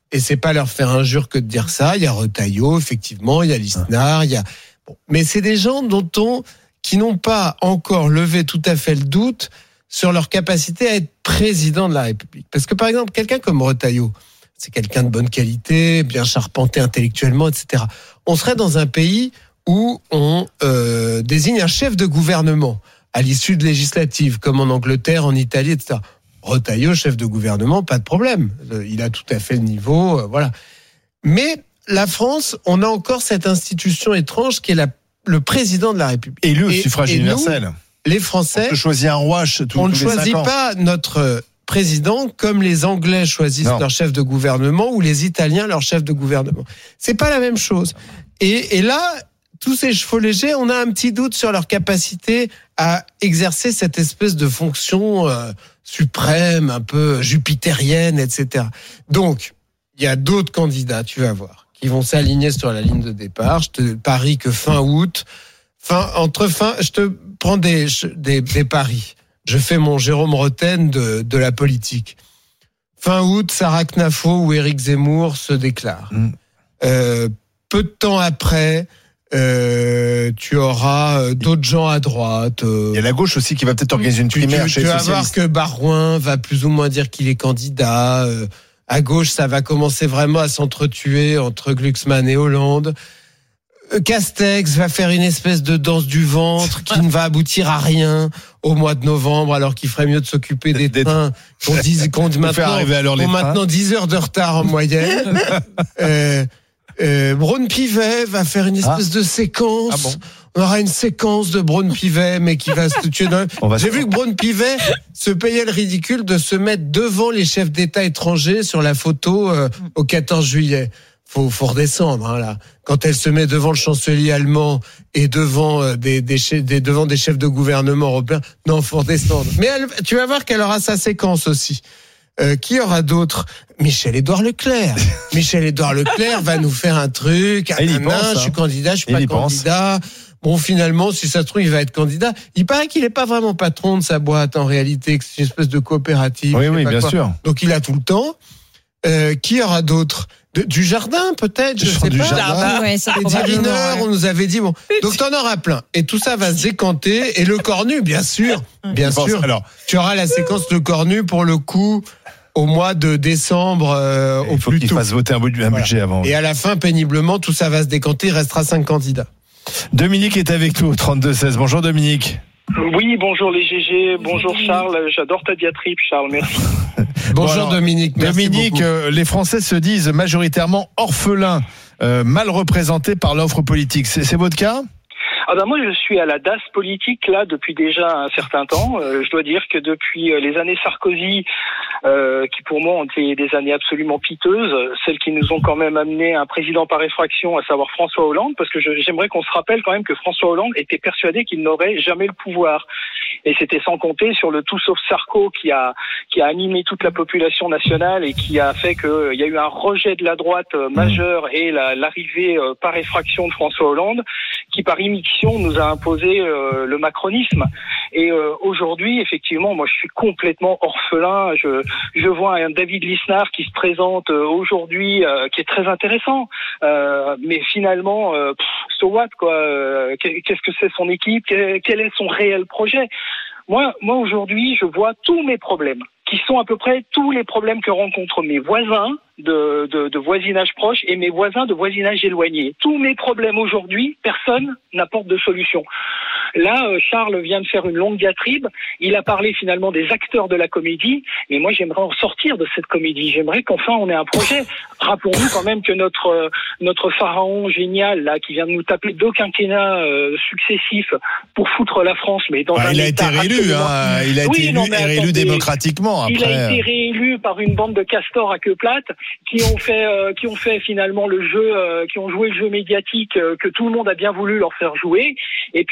et c'est pas leur faire injure que de dire ça. Il y a Retailleau, effectivement, il y a Lisnard, il y a. Bon. Mais c'est des gens dont on qui n'ont pas encore levé tout à fait le doute sur leur capacité à être président de la République. Parce que par exemple, quelqu'un comme Retailleau, c'est quelqu'un de bonne qualité, bien charpenté intellectuellement, et cetera. On serait dans un pays où on euh, désigne un chef de gouvernement à l'issue de législatives, comme en Angleterre, en Italie, et cetera. Retailleau, chef de gouvernement, pas de problème. Il a tout à fait le niveau, euh, voilà. Mais la France, on a encore cette institution étrange qui est la, le président de la République.
Élu au suffrage universel.
Nous, les Français,
on choisit un roi tout,
on ne
tous
choisit pas notre président comme les Anglais choisissent non. leur chef de gouvernement ou les Italiens leur chef de gouvernement. C'est pas la même chose. Et, et là, tous ces chevaux légers, on a un petit doute sur leur capacité à exercer cette espèce de fonction euh, suprême, un peu jupitérienne, et cetera. Donc, il y a d'autres candidats, tu vas voir, qui vont s'aligner sur la ligne de départ. Je te parie que fin août, fin entre fin, je te prends des des, des paris. Je fais mon Jérôme Rotten de, de la politique. Fin août, Sarah Knafo ou Éric Zemmour se déclarent. Mmh. Euh, peu de temps après, euh, tu auras d'autres gens à droite. Euh,
Il y a la gauche aussi qui va peut-être organiser une primaire
tu,
chez
tu
les
vas voir que Barouin va plus ou moins dire qu'il est candidat. Euh, à gauche, ça va commencer vraiment à s'entretuer entre Glucksmann et Hollande. Castex va faire une espèce de danse du ventre qui ne va aboutir à rien au mois de novembre, alors qu'il ferait mieux de s'occuper des, des trains qu'on dit qu'on maintenant, ont maintenant dix heures de retard en moyenne. euh, euh, Braun-Pivet va faire une espèce ah. de séquence. Ah bon. On aura une séquence de Braun-Pivet, mais qui va se tuer dans... J'ai vu que Braun-Pivet se payait le ridicule de se mettre devant les chefs d'État étrangers sur la photo euh, au quatorze juillet. Faut, faut redescendre, hein, là. Quand elle se met devant le chancelier allemand et devant euh, des, des, chefs, des, devant des chefs de gouvernement européens, non, faut redescendre. Mais elle, tu vas voir qu'elle aura sa séquence aussi. Euh, qui aura d'autres? Michel-Édouard Leclerc. Michel-Édouard Leclerc va nous faire un truc. Ah, il pense, hein. Je suis candidat, je suis il pas candidat. Pense. Bon, finalement, si ça se trouve, il va être candidat. Il paraît qu'il n'est pas vraiment patron de sa boîte, en réalité, que c'est une espèce de coopérative.
Oui, oui, bien
quoi.
sûr.
Donc, il a tout le temps. Euh, qui aura d'autres? De, du jardin, peut-être, je
du
sais
du
pas.
Jardin.
Ouais, ça
Eddie Riner, on nous avait dit, bon. Donc, t'en auras plein. Et tout ça va se décanter. Et le Cornu, bien sûr. Bien sûr. Pense, alors. Tu auras la séquence Le Cornu, pour le coup, au mois de décembre, euh, au
il faut
plus
qu'il
tôt.
fasse voter un budget, un budget voilà. avant.
Et à la fin, péniblement, tout ça va se décanter. Il restera cinq candidats.
Dominique est avec nous au trente-deux seize. Bonjour Dominique.
Oui, bonjour les G G, bonjour Charles, j'adore ta diatribe Charles, merci.
Bonjour bon alors, Dominique, merci
Dominique, euh, les Français se disent majoritairement orphelins, euh, mal représentés par l'offre politique. C'est, c'est votre cas ?
Ah ben moi je suis à la D A S politique là depuis déjà un certain temps. Euh, je dois dire que depuis les années Sarkozy, euh, qui pour moi ont été des années absolument piteuses, celles qui nous ont quand même amené un président par effraction, à savoir François Hollande, parce que je, j'aimerais qu'on se rappelle quand même que François Hollande était persuadé qu'il n'aurait jamais le pouvoir. Et c'était sans compter sur le tout sauf Sarko qui a qui a animé toute la population nationale et qui a fait qu'il y a eu un rejet de la droite majeur et la, l'arrivée par effraction de François Hollande, qui par immixtion nous a imposé euh, le macronisme. Et euh, aujourd'hui, effectivement, moi je suis complètement orphelin. Je, je vois un David Lisnard qui se présente euh, aujourd'hui, euh, qui est très intéressant. Euh, mais finalement, euh, pff, so what, quoi. Euh, qu'est-ce que c'est son équipe? Quel est son réel projet? Moi, moi aujourd'hui, je vois tous mes problèmes, qui sont à peu près tous les problèmes que rencontrent mes voisins de, de, de voisinage proche et mes voisins de voisinage éloigné. Tous mes problèmes aujourd'hui, personne n'apporte de solution. Là, Charles vient de faire une longue diatribe. Il a parlé finalement des acteurs de la comédie. Mais moi, j'aimerais en sortir de cette comédie. J'aimerais qu'enfin on ait un projet. Rappelons-nous quand même que notre notre pharaon génial là, qui vient de nous taper deux quinquennats euh, successifs pour foutre la France, mais dans
ah,
un
il a
état
été réélu. Hein, il a oui, été non, élu, réélu attendez, démocratiquement. Après.
Il a été réélu par une bande de castors à queue plate qui ont fait euh, qui ont fait finalement le jeu, euh, qui ont joué le jeu médiatique euh, que tout le monde a bien voulu leur faire jouer. Et puis c'est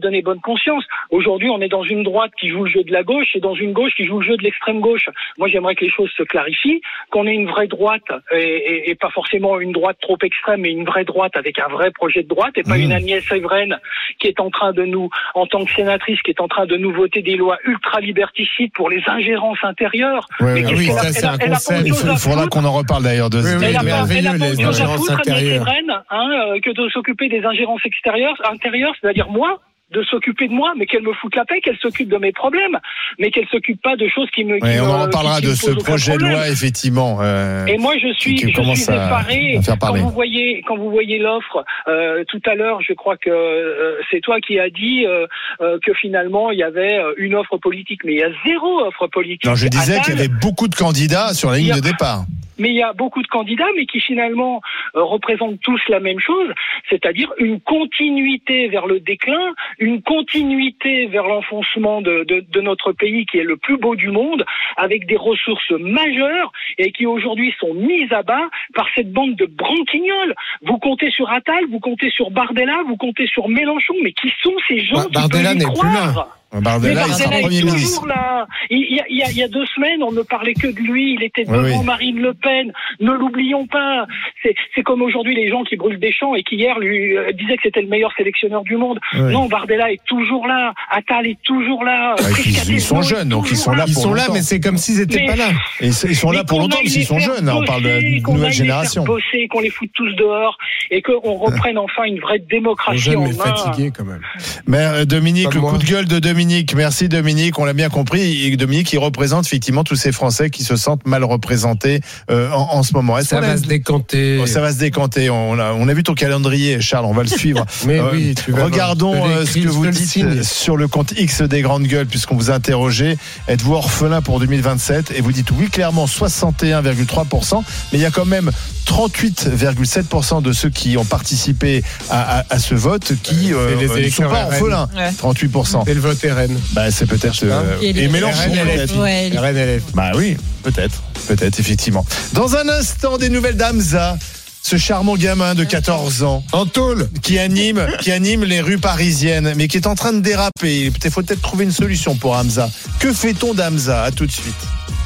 donné bonne conscience. Aujourd'hui, on est dans une droite qui joue le jeu de la gauche et dans une gauche qui joue le jeu de l'extrême gauche. Moi, j'aimerais que les choses se clarifient, qu'on ait une vraie droite et, et, et pas forcément une droite trop extrême, mais une vraie droite avec un vrai projet de droite et pas mmh. une Agnès Evren qui est en train de nous, en tant que sénatrice, qui est en train de nous voter des lois ultra-liberticides pour les ingérences intérieures.
Ouais, mais oui, ça, c'est un concept. Il faudra qu'on en reparle d'ailleurs de ce
oui, oui, elle a pas, elle a pas autre chose à foutre, Agnès Evren, hein, euh, que de s'occuper des ingérences extérieures, intérieures, c'est-à-dire moi, de s'occuper de moi, mais qu'elle me foute la paix, qu'elle s'occupe de mes problèmes, mais qu'elle s'occupe pas de choses qui me. Qui
ouais, on en
me,
reparlera
qui,
de
qui
ce projet de loi, effectivement. Euh,
et moi, je suis, je suis effaré. Quand vous voyez, quand vous voyez l'offre euh, tout à l'heure, je crois que euh, c'est toi qui as dit euh, euh, que finalement il y avait une offre politique, mais il y a zéro offre politique.
Non, je disais qu'il y avait beaucoup de candidats sur la ligne
a...
de départ.
Mais il y a beaucoup de candidats, mais qui finalement euh, représentent tous la même chose, c'est-à-dire une continuité vers le déclin, une continuité vers l'enfoncement de, de, de notre pays qui est le plus beau du monde, avec des ressources majeures et qui aujourd'hui sont mises à bas par cette bande de branquignoles. Vous comptez sur Attal, vous comptez sur Bardella, vous comptez sur Mélenchon, mais qui sont ces gens bah, qui
Bardella
peuvent y
n'est
croire
plus là.
Bardella,
mais Bardella
il est toujours
là. Il y, a, il, y a, il y a deux semaines, on ne parlait que de lui. Il était devant oui, oui. Marine Le Pen. Ne l'oublions pas. C'est, c'est comme aujourd'hui les gens qui brûlent des champs et qui hier lui euh, disaient que c'était le meilleur sélectionneur du monde. Oui. Non, Bardella est toujours là. Attal est toujours là.
Ouais, ils, ils sont jeunes, donc ils sont là.
Ils
pour
sont
longtemps.
là, mais c'est comme s'ils n'étaient pas là.
Et ils sont là pour longtemps parce qu'ils sont jeunes. Bosser, on parle de nouvelle génération.
Bosser, qu'on les foute tous dehors et qu'on reprenne enfin une vraie démocratie en main.
Fatigué quand même.
Mais Dominique, le coup de gueule de Dominique. Merci Dominique. Dominique, on l'a bien compris, et Dominique, il représente effectivement tous ces Français qui se sentent mal représentés euh, en, en ce moment. Est-ce
ça va a... se décanter.
Oh, ça va se décanter. On a, on a vu ton calendrier, Charles, on va le suivre.
Mais euh, oui, tu vas
regardons euh, ce que vous dites signe. sur le compte X des Grandes Gueules, puisqu'on vous a interrogé. Êtes-vous orphelin pour deux mille vingt-sept? Et vous dites oui, clairement, soixante et un virgule trois pour cent. Mais il y a quand même trente-huit virgule sept pour cent de ceux qui ont participé à, à, à ce vote qui euh, ne sont pas orphelins. Ouais. trente-huit pour cent.
Et le vote R N.
Bah, c'est peut-être. Euh, et, et Mélenchon, peut-être.
Ouais,
R N L F. Bah oui, peut-être. Peut-être, effectivement. Dans un instant, des nouvelles d'Hamza. Ce charmant gamin de quatorze ans,
en tôle,
qui anime, qui anime les rues parisiennes, mais qui est en train de déraper. Il faut peut-être trouver une solution pour Hamza. Que fait-on d'Hamza? À tout de suite.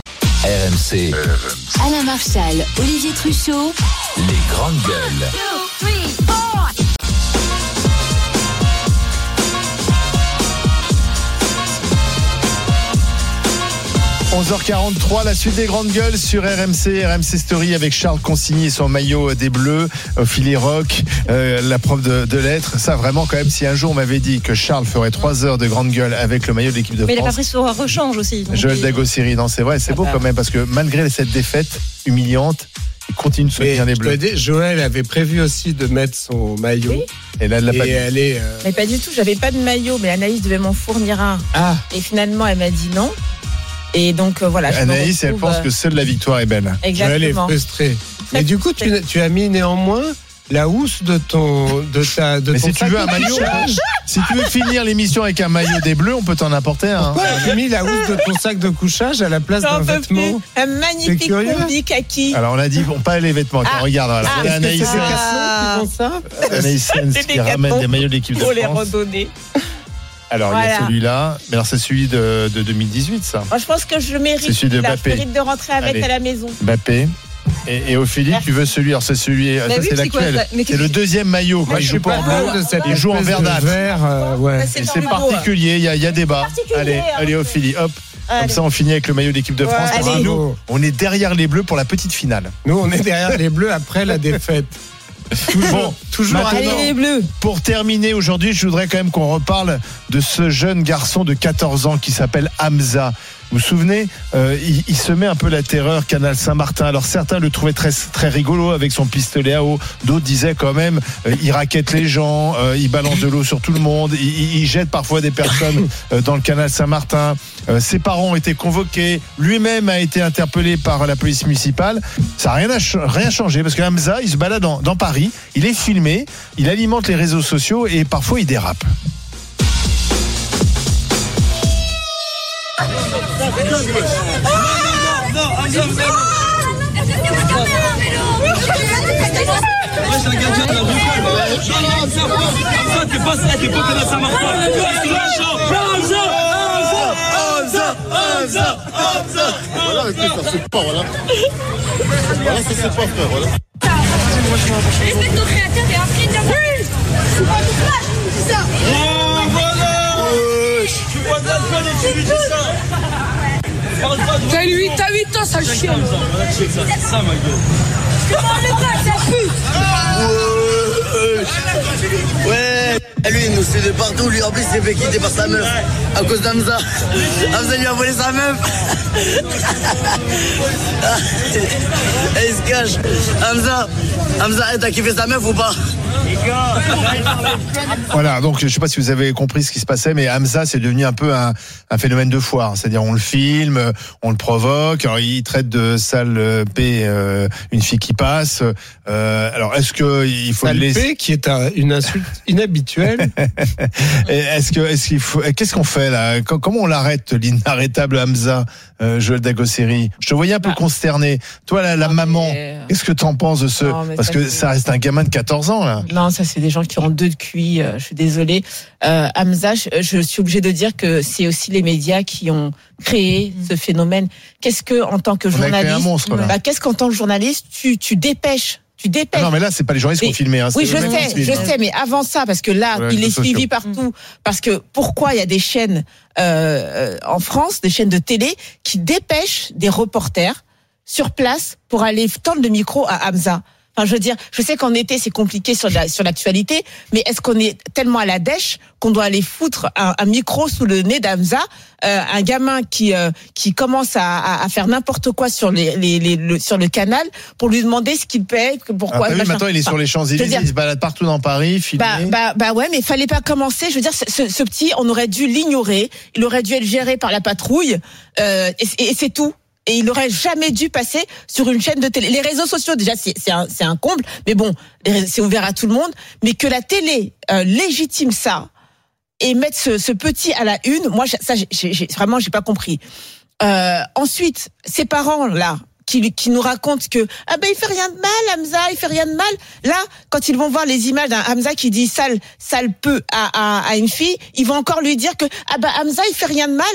R M C.
Alain Marchal, Olivier Truchot.
Les Grandes Gueules.
onze heures quarante-trois, la suite des Grandes Gueules sur R M C, R M C Story avec Charles Consigny et son maillot des Bleus, Ophélie Roch, euh, la prof de, de lettres. Ça, vraiment, quand même, si un jour on m'avait dit que Charles ferait trois heures de Grandes Gueules avec le maillot de l'équipe de
mais
France.
Mais il a pas pris sur un rechange aussi.
Joël Dagossiri, non, c'est vrai, c'est ah beau bah. quand même, parce que malgré cette défaite humiliante, il continue de soutenir les Bleus.
Dire, Joël avait prévu aussi de mettre son maillot. Oui.
Et là, elle l'a pas dit.
Elle est, euh...
Mais pas du tout, j'avais pas de maillot, mais Anaïs devait m'en fournir un.
Ah.
Et finalement, elle m'a dit non. Et donc euh, voilà.
Anaïs, elle pense que seule la victoire est belle.
Exactement.
Elle est frustrée. Mais du coup, tu, tu as mis néanmoins la housse de ton de ta de
mais
ton
si tu veux un maillot, si tu veux finir l'émission avec un maillot des Bleus, on peut t'en apporter un.
Pourquoi tu as mis la housse de ton sac de couchage à la place d'un vêtement?
Un magnifique combi kaki.
Alors on a dit bon, pas les vêtements. Ah. Regarde, voilà.
Ah,
c'est Anaïs
ah.
qui font ça.
Anaïs qui ramène des maillots de l'équipe de France.
Pour les redonner.
Alors voilà. Il y a celui-là, mais alors c'est celui de, de deux mille dix-huit, ça.
Moi, je pense que je le mérite.
C'est celui de
là,
Mbappé.
Je mérite de rentrer avec
Allez.
à la maison.
Mbappé. Et, et Ophélie, tu veux celui, alors c'est celui, ça,
oui,
c'est, c'est l'actuel. C'est, c'est le deuxième maillot quand il joue pas en bleu, il joue en verdâtre.
Vert, euh, ouais.
C'est, c'est particulier, il y a, il y a débat. Allez, allez Ophélie, hop. Allez. Comme ça, on finit avec le maillot de l'équipe de France. Ouais, parce que nous, on est derrière les Bleus pour la petite finale.
Nous, on est derrière les Bleus après la défaite.
Toujours, bon, toujours
allez les Bleus.
Pour terminer aujourd'hui, je voudrais quand même qu'on reparle de ce jeune garçon de quatorze ans qui s'appelle Hamza. Vous vous souvenez, euh, il, il se met un peu la terreur, Canal Saint-Martin. Alors certains le trouvaient très très rigolo avec son pistolet à eau. D'autres disaient quand même, euh, il raquette les gens, euh, il balance de l'eau sur tout le monde, il, il, il jette parfois des personnes euh, dans le Canal Saint-Martin. Euh, ses parents ont été convoqués, lui-même a été interpellé par la police municipale. Ça n'a rien, rien changé parce que Hamza, il se balade dans, dans Paris, il est filmé, il alimente les réseaux sociaux et parfois il dérape.
t'es pas ça, t'es pas comme ça, marche pas.
Voilà, ça c'est pas, voilà. Voilà, ça c'est pas, frère, voilà.
Respecte ton créateur et après, t'as vu. C'est pas du flash, c'est ça.
Oh, voilà. Tu vois bien que tu lui dis ça.
T'as huit ans, ça chien.
C'est ça, ma gueule.
Je te parle pas, ça pue.
Ouais, lui il nous suit de partout, lui en plus il s'est fait quitter par sa meuf à cause d'Hamza. Hamza lui a volé sa meuf. Et il se cache. Hamza, Hamza, t'as kiffé sa meuf ou pas?
Voilà, donc je ne sais pas si vous avez compris ce qui se passait, mais Hamza c'est devenu un peu un, un phénomène de foire. C'est-à-dire on le filme, on le provoque, alors il traite de sale P euh, une fille qui passe. Euh, alors est-ce que il faut
sale
le laisser
P qui est un, une insulte inhabituelle.
Est-ce que est-ce qu'il faut qu'est-ce qu'on fait là? Comment on l'arrête, l'inarrêtable Hamza, euh, Joël Dagosseri? Je te voyais un peu ah. consterné. Toi la, la maman, mais... qu'est-ce que t'en penses de ce non, parce ça, que c'est... ça reste un gamin de quatorze ans là.
Non, ça c'est des gens qui ont deux de Q I, euh, je suis désolée. Euh, Hamza, je, je suis obligée de dire que c'est aussi les médias qui ont créé ce phénomène. Qu'est-ce que, en tant que
On
journaliste,
a créé un monstre, là.
Bah, qu'est-ce qu'en tant que journaliste, tu, tu dépêches Tu dépêches.
Non, mais là, c'est pas les journalistes qui ont filmé. Hein,
oui, je sais, je sais, mais avant ça, parce que là, ouais, il est suivi sociaux. partout. Parce que pourquoi il y a des chaînes euh, en France, des chaînes de télé, qui dépêchent des reporters sur place pour aller tendre le micro à Hamza? Enfin, je veux dire, je sais qu'en été c'est compliqué sur la, sur l'actualité, mais est-ce qu'on est tellement à la dèche qu'on doit aller foutre un, un micro sous le nez d'Hamza, euh, un gamin qui euh, qui commence à, à, à faire n'importe quoi sur les, les, les le, sur le canal pour lui demander ce qu'il paie, pourquoi.
Ah, oui, maintenant il est
enfin,
sur les Champs-Élysées, dire, il se balade partout dans Paris, filmé.
Bah, bah bah ouais, mais il fallait pas commencer. Je veux dire, ce, ce petit, on aurait dû l'ignorer. Il aurait dû être géré par la patrouille, euh, et, et c'est tout. Et il n'aurait jamais dû passer sur une chaîne de télé. Les réseaux sociaux, déjà, c'est, c'est, un, c'est un comble, mais bon, c'est ouvert à tout le monde. Mais que la télé euh, légitime ça et mettre ce, ce petit à la une, moi, ça, j'ai, j'ai, vraiment, j'ai pas compris. Euh, ensuite, ses parents là, qui, qui nous racontent que ah ben il fait rien de mal, Hamza, il fait rien de mal. Là, quand ils vont voir les images d'un Hamza qui dit sale, sale peu à, à, à une fille, ils vont encore lui dire que ah ben Hamza, il fait rien de mal.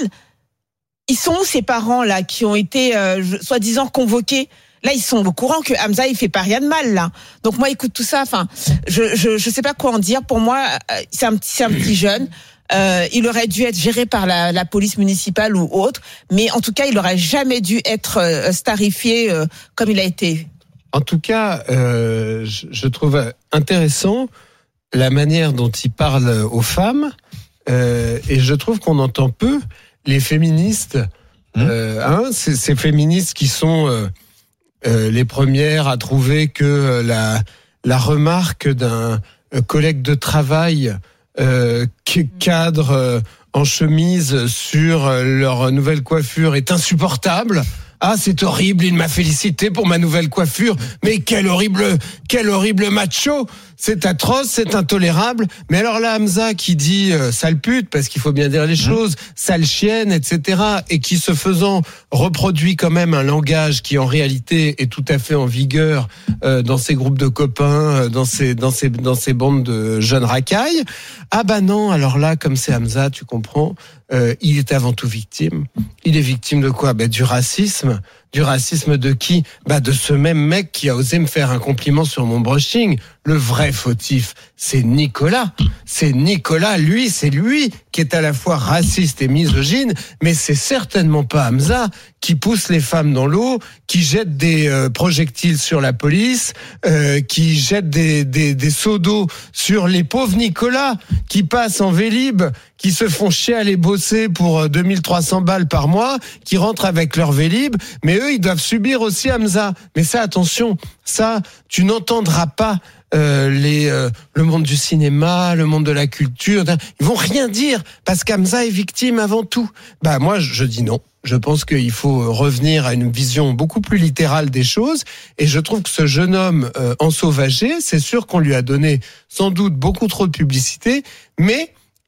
Ils sont où ces parents là qui ont été euh, soi-disant convoqués? Là, ils sont au courant que Hamza il fait pas rien de mal là. Donc moi, écoute tout ça. Enfin, je je je sais pas quoi en dire. Pour moi, c'est un petit c'est un petit jeune. Euh, il aurait dû être géré par la, la police municipale ou autre, mais en tout cas, il aurait jamais dû être euh, starifié euh, comme il a été.
En tout cas, euh, je, je trouve intéressant la manière dont il parle aux femmes, euh, et je trouve qu'on entend peu les féministes, mmh. euh, hein, ces, ces féministes qui sont euh, euh, les premières à trouver que la, la remarque d'un collègue de travail euh, cadre euh, en chemise sur leur nouvelle coiffure est insupportable. Ah, c'est horrible, il m'a félicité pour ma nouvelle coiffure. Mais quel horrible, quel horrible macho. C'est atroce, c'est intolérable. Mais alors là, Hamza qui dit euh, sale pute, parce qu'il faut bien dire les choses, sale chienne, et cetera, et qui, se faisant, reproduit quand même un langage qui, en réalité, est tout à fait en vigueur euh, dans ses groupes de copains, euh, dans ses, dans ses, dans ses bandes de jeunes racailles. Ah bah non, alors là, comme c'est Hamza, tu comprends, euh, il est avant tout victime. Il est victime de quoi? Bah, du racisme. Du racisme de qui? Bah, de ce même mec qui a osé me faire un compliment sur mon brushing. Le vrai fautif, c'est Nicolas. C'est Nicolas, lui, c'est lui qui est à la fois raciste et misogyne, mais c'est certainement pas Hamza qui pousse les femmes dans l'eau, qui jette des euh, projectiles sur la police, euh, qui jette des, des, des seaux d'eau sur les pauvres Nicolas, qui passent en Vélib, qui se font chier à aller bosser pour deux mille trois cents balles par mois, qui rentrent avec leur Vélib, mais eux, ils doivent subir aussi Hamza. Mais ça, attention, ça, tu n'entendras pas Euh, les, euh, le monde du cinéma, le monde de la culture, ils vont rien dire parce qu'Hamza est victime avant tout. Bah moi je dis non. Je pense qu'il faut revenir à une vision beaucoup plus littérale des choses, et je trouve que ce jeune homme euh, ensauvagé, c'est sûr qu'on lui a donné sans doute beaucoup trop de publicité, mais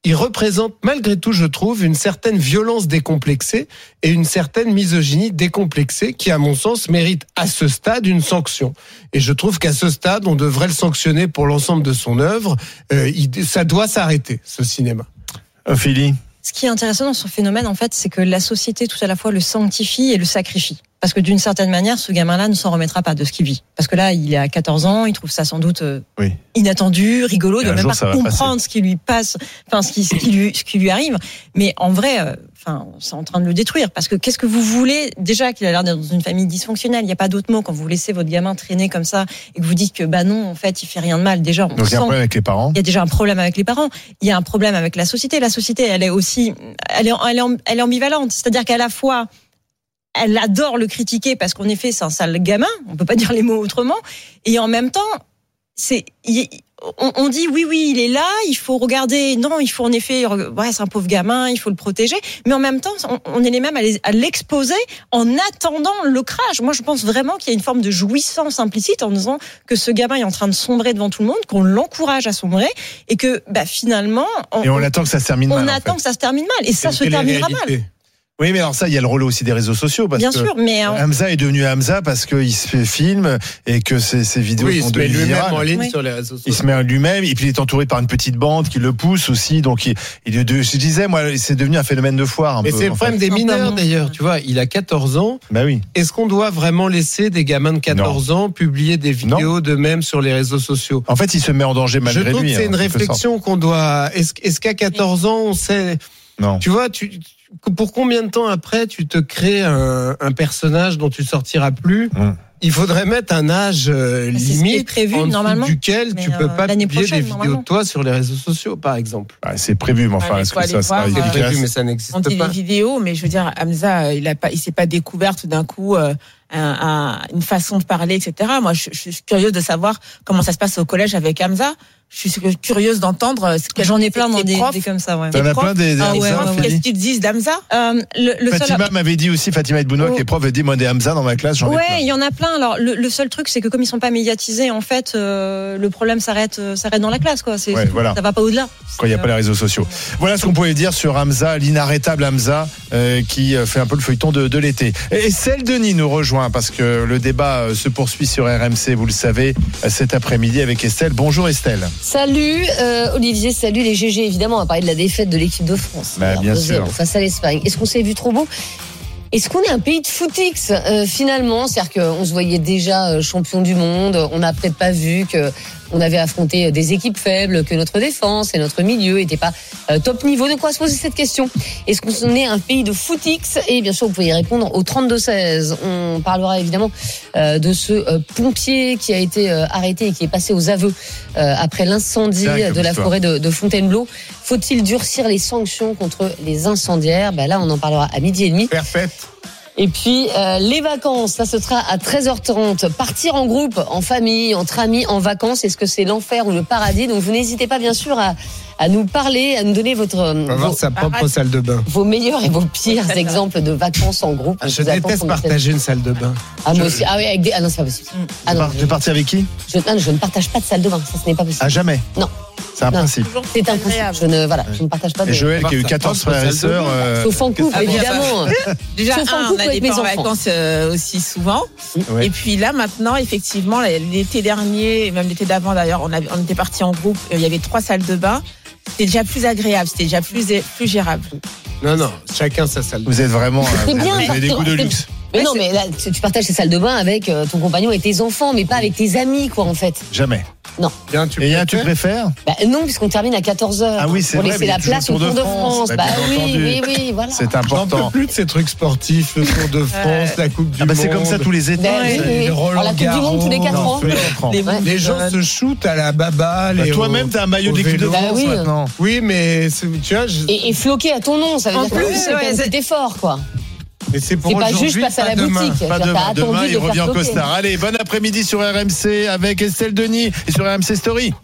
il représente malgré tout, je trouve, une certaine violence décomplexée et une certaine misogynie décomplexée qui, à mon sens, mérite à ce stade une sanction. Et je trouve qu'à ce stade, on devrait le sanctionner pour l'ensemble de son œuvre. Euh, il, ça doit s'arrêter, ce cinéma.
Ophélie.
Ce qui est intéressant dans ce phénomène, en fait, c'est que la société tout à la fois le sanctifie et le sacrifie. Parce que d'une certaine manière, ce gamin-là ne s'en remettra pas de ce qu'il vit. Parce que là, il est à quatorze ans, il trouve ça sans doute oui. inattendu, rigolo, de même pas comprendre ce qui lui passe, enfin ce qui, ce qui lui, ce qui lui arrive. Mais en vrai, euh, enfin, c'est en train de le détruire. Parce que qu'est-ce que vous voulez déjà qu'il a l'air d'être dans une famille dysfonctionnelle. Il n'y a pas d'autre mot quand vous laissez votre gamin traîner comme ça et que vous dites que bah non, en fait, il fait rien de mal. Déjà, on
donc il y a un problème avec les parents.
Il y a déjà un problème avec les parents. Il y a un problème avec la société. La société, elle est aussi, elle est, elle est, elle est ambivalente. C'est-à-dire qu'à la fois elle adore le critiquer parce qu'en effet, c'est un sale gamin. On peut pas dire les mots autrement. Et en même temps, c'est, il, on, on dit oui, oui, il est là. Il faut regarder. Non, il faut en effet. Ouais, c'est un pauvre gamin. Il faut le protéger. Mais en même temps, on, on est les mêmes à, les, à l'exposer en attendant le crash. Moi, je pense vraiment qu'il y a une forme de jouissance implicite en disant que ce gamin est en train de sombrer devant tout le monde, qu'on l'encourage à sombrer et que, bah, finalement, on,
et on, on attend que ça se termine
on
mal.
On attend
en fait.
que ça se termine mal et ça se terminera mal.
Oui, mais alors ça, il y a le rôle aussi des réseaux sociaux. Parce
Bien
que
sûr, mais on...
Hamza est devenu Hamza parce qu'il se fait film et que ses, ses vidéos
oui,
sont
devenues virales. Il se met lui-même en ligne
oui.
sur les réseaux sociaux.
Il se met lui-même et puis il est entouré par une petite bande qui le pousse aussi. Donc, il, il est de, je disais, moi, c'est devenu un phénomène de foire. Un
mais
peu,
c'est le problème des mineurs
non.
d'ailleurs. Tu vois, il a quatorze ans.
Bah oui.
Est-ce qu'on doit vraiment laisser des gamins de quatorze non. ans publier des vidéos non. d'eux-mêmes sur les réseaux sociaux ?
En fait, il se met en danger malgré lui.
Je trouve
lui,
que c'est
hein,
une réflexion qu'on doit. Est-ce, est-ce qu'à quatorze ans, on sait.
Non.
Tu vois, tu. Pour combien de temps après tu te crées un, un personnage dont tu sortiras plus mmh. Il faudrait mettre un âge euh, limite
prévu,
en
normalement,
duquel tu peux pas publier des vidéos de toi sur les réseaux sociaux, par exemple.
Ah, c'est prévu, mais enfin,
ouais,
est-ce que ça sera
C'est prévu, mais ça n'existe
on dit
pas.
des vidéos, mais je veux dire, Hamza, il a pas, il s'est pas découvert tout d'un coup euh, un, un, une façon de parler, et cetera. Moi, je, je suis curieuse de savoir comment ça se passe au collège avec Hamza. Je suis curieuse d'entendre ce que
j'en ai plein dans des,
profs,
des comme ça. Ouais.
T'en as plein des. des
ah, ouais, ouais, ouais.
Qu'est-ce qu'ils te disent d'Hamza
euh, le, le
Fatima
seul...
m'avait dit aussi, Fatima Edbounoua,
oh.
qui est prof, elle dit moi des Hamza dans ma classe, j'en
ouais,
ai plein.
il y en a plein. Alors le, le seul truc, c'est que comme ils sont pas médiatisés, en fait, euh, le problème s'arrête, euh, s'arrête dans la classe, quoi. C'est,
ouais, voilà.
Ça va pas au-delà.
Quand il n'y a pas les réseaux sociaux. Voilà ce qu'on pouvait dire sur Hamza, l'inarrêtable Hamza, euh, qui fait un peu le feuilleton de, de l'été. Et Estelle Denis nous rejoint parce que le débat se poursuit sur R M C, vous le savez, cet après-midi avec Estelle. Bonjour Estelle.
Salut euh, Olivier, salut les G G. Évidemment, on va parler de la défaite de l'équipe de France.
Bah, bien sûr.
Face à l'Espagne. Est-ce qu'on s'est vu trop beau ? Est-ce qu'on est un pays de footix euh, finalement ? C'est-à-dire qu'on se voyait déjà champion du monde, on n'a peut-être pas vu que on avait affronté des équipes faibles, que notre défense et notre milieu n'étaient pas euh, top niveau. De quoi se poser cette question ? Est-ce qu'on est un pays de footix ? Et bien sûr, vous pouvez y répondre au trente-deux seize. On parlera évidemment euh, de ce euh, pompier qui a été euh, arrêté et qui est passé aux aveux euh, après l'incendie de la forêt de, de Fontainebleau. Faut-il durcir les sanctions contre les incendiaires ? Ben là, on en parlera à midi et demi.
Parfait.
Et puis, euh, les vacances, ça ce sera à treize heures trente. Partir en groupe, en famille, entre amis, en vacances, est-ce que c'est l'enfer ou le paradis ? Donc, vous n'hésitez pas, bien sûr, à, à nous parler, à nous donner votre...
On va
vos,
voir sa propre salle de bain.
Vos meilleurs et vos pires exemples de vacances en groupe.
Ah, je déteste partager une salle de bain.
Ah, moi aussi. Ah oui, avec des... Ah non, c'est pas possible. Ah,
non, tu es parti avec qui ?
je... Non, je ne partage pas de salle de bain, ça ce n'est pas possible.
Ah, jamais ?
Non.
C'est un
non,
principe.
C'est un principe. Je ne, voilà, je ne partage pas de...
Et Joël qui a eu quatorze frères et sœurs... Euh...
Sauf en couple, évidemment.
Déjà,
Sauf
un,
en couple
on
avec mes
pas en
enfants.
vacances euh, aussi souvent.
Ouais.
Et puis là, maintenant, effectivement, l'été dernier, et même l'été d'avant d'ailleurs, on, avait, on était partis en groupe. Il y avait trois salles de bain. C'était déjà plus agréable, c'était déjà plus, plus gérable.
Non, non, chacun sa salle de bain.
Vous êtes vraiment...
C'est bien,
vous avez des goûts de luxe.
Mais non, mais là, tu partages tes salles de bain avec ton compagnon et tes enfants, mais pas avec tes amis, quoi, en fait.
Jamais.
Non.
Bien, tu
et y a, tu préfères ?
Bah non, puisqu'on termine à quatorze heures.
Ah oui, c'est
pour
vrai.
Pour laisser la place au Tour de France.
Bah,
bah oui,
entendu.
oui, oui, voilà.
C'est important.
J'en peux plus de ces trucs sportifs, le Tour de France, la Coupe du
ah bah
Monde.
C'est comme ça tous les étés.
Bah, oui, oui.
Les Roland
Alors, la Coupe du Monde tous les quatre ans.
Non,
les, ouais. les gens se shootent à la baba.
Bah,
les
toi-même, t'as un maillot de l'équipe de France
bah, oui.
maintenant.
Oui, mais tu vois. Je...
Et, et floqué à ton nom, ça veut
en
dire
plus,
que c'est
ouais,
un petit effort, quoi.
Mais c'est pour
c'est pas juste passer à la
demain.
boutique.
Pas
T'as
demain,
attendu
demain
de
il
faire
revient en
floquer.
costard. Allez, bon après-midi sur R M C avec Estelle Denis et sur R M C Story.